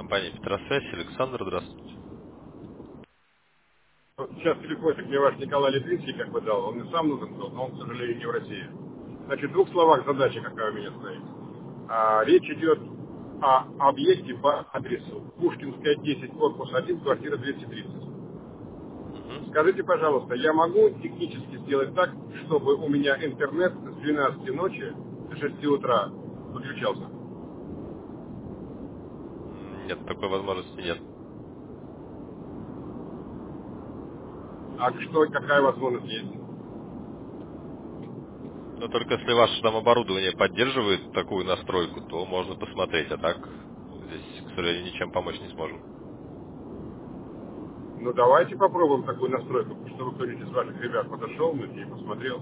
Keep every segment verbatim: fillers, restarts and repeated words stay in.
Компания Петросвязь, Александр, здравствуйте. Вот сейчас телефончик мне ваш Николай Литвинский как бы дал, он мне сам нужен был, но он, к сожалению, не в России. Значит, в двух словах задача, какая у меня стоит. А, речь идет о объекте по адресу Пушкинская, десять, корпус один, квартира двести тридцать. Мгм. Скажите, пожалуйста, я могу технически сделать так, чтобы у меня интернет с двенадцати ночи до шести утра выключался? М, Нет, такой возможности нет. А что, какая возможность есть? Но только если ваше там оборудование поддерживает такую настройку, то можно посмотреть, а так здесь, к сожалению, ничем помочь не сможем. Ну, давайте попробуем такую настройку, чтобы кто-нибудь из ваших ребят подошел и посмотрел.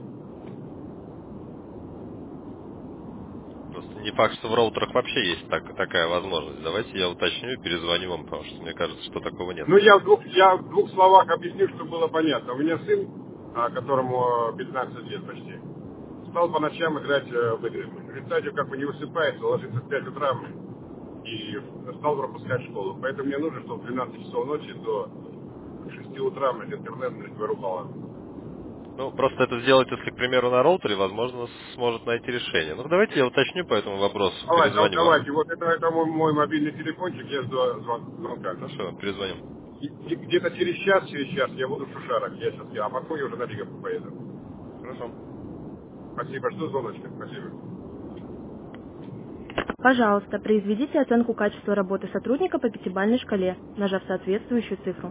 Просто не факт, что в роутерах вообще есть так- такая возможность. Давайте я уточню и перезвоню вам, потому что мне кажется, что такого нет. Ну, я в двух, я в двух словах объясню, чтобы было понятно. У меня сын, а, которому пятнадцать лет почти, стал по ночам играть э, в игры. В результате как бы не высыпается, ложится в пять утра и стал пропускать школу. Поэтому мне нужно, чтобы в двенадцать часов ночи до шести утра блядь, интернет блядь, вырубало. Ну, просто это сделать, если, к примеру, на роутере, возможно, сможет найти решение. Ну, давайте я уточню по этому вопросу, Давайте, да- перезвоню вам. давайте, вот это, это мой, мой мобильный телефончик, я жду звон- звонка. Хорошо, перезвоню. И- и где-то через час, через час я буду в Шушарах, я сейчас, я, а потом я уже на Лиговку поеду. Хорошо. Спасибо, что звоночек, спасибо. Пожалуйста, произведите оценку качества работы сотрудника по пятибалльной шкале, нажав соответствующую цифру.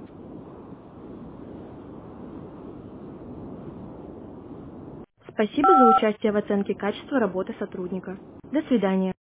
Спасибо за участие в оценке качества работы сотрудника. До свидания.